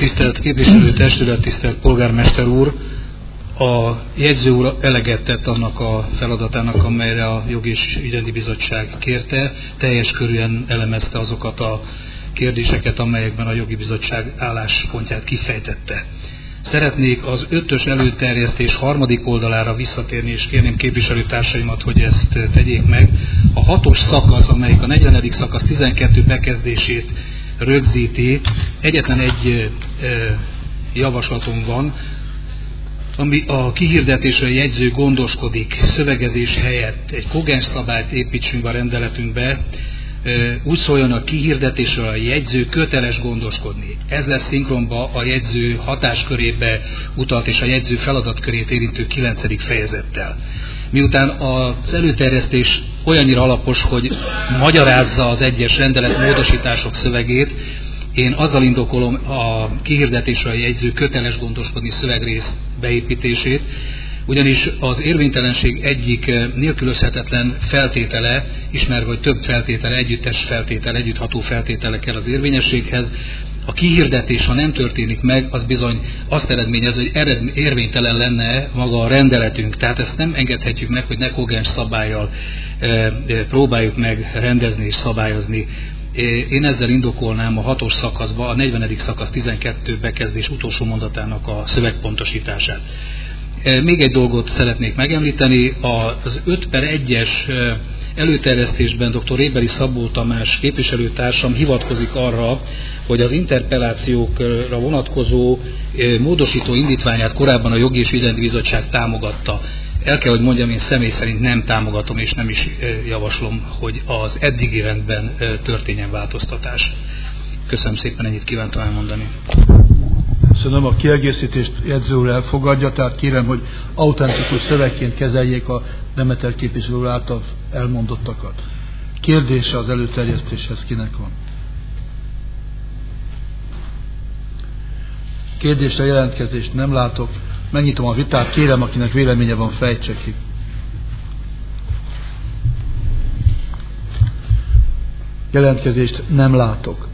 Tisztelt képviselőtestület, tisztelt polgármester úr! A jegyző úr eleget tett annak a feladatának, amelyre a Jogi és Ügyrendi Bizottság kérte, teljes körűen elemezte azokat a kérdéseket, amelyekben a Jogi Bizottság álláspontját kifejtette. Szeretnék az 5-ös előterjesztés 3. oldalára visszatérni, és kérném képviselőtársaimat, hogy ezt tegyék meg. A 6-os szakasz, amelyik a 40. szakasz 12 bekezdését rögzíti, egyetlen egy javaslatom van, ami a kihirdetésre jegyző gondoskodik, szövegezés helyett egy kogens szabályt építsünk a rendeletünkbe, úgy szóljon a kihirdetésről a jegyző köteles gondoskodni. Ez lesz szinkronba a jegyző hatáskörébe utalt és a jegyző feladatkörét érintő 9. fejezettel. Miután az előterjesztés olyannyira alapos, hogy magyarázza az egyes rendelet módosítások szövegét, én azzal indokolom a kihirdetésre a jegyző köteles gondoskodni szövegrész beépítését, ugyanis az érvénytelenség egyik nélkülözhetetlen feltétele, ismerve, hogy több feltétele, együttes feltétele, együttható feltétele kell az érvényességhez, a kihirdetés, ha nem történik meg, az bizony azt eredményez, hogy érvénytelen lenne maga a rendeletünk. Tehát ezt nem engedhetjük meg, hogy ne kogens szabállyal próbáljuk meg rendezni és szabályozni. Én ezzel indokolnám a 6-os szakaszba, a 40. szakasz 12 bekezdés utolsó mondatának a szövegpontosítását. Még egy dolgot szeretnék megemlíteni, az 5/1-es előterjesztésben dr. Rébeli Szabó Tamás képviselőtársam hivatkozik arra, hogy az interpellációkra vonatkozó módosító indítványát korábban a Jogi és Ügyrendi Bizottság támogatta. El kell, hogy mondjam, én személy szerint nem támogatom és nem is javaslom, hogy az eddigi rendben történjen változtatás. Köszönöm szépen, ennyit kívántam elmondani. Köszönöm, a kiegészítést jegyző úr elfogadja, tehát kérem, hogy autentikus szövegként kezeljék a Demeter képviselő úr által elmondottakat. Kérdése az előterjesztéshez kinek van? Kérdésre jelentkezést nem látok. Megnyitom a vitát, kérem, akinek véleménye van, fejtse ki. Jelentkezést nem látok.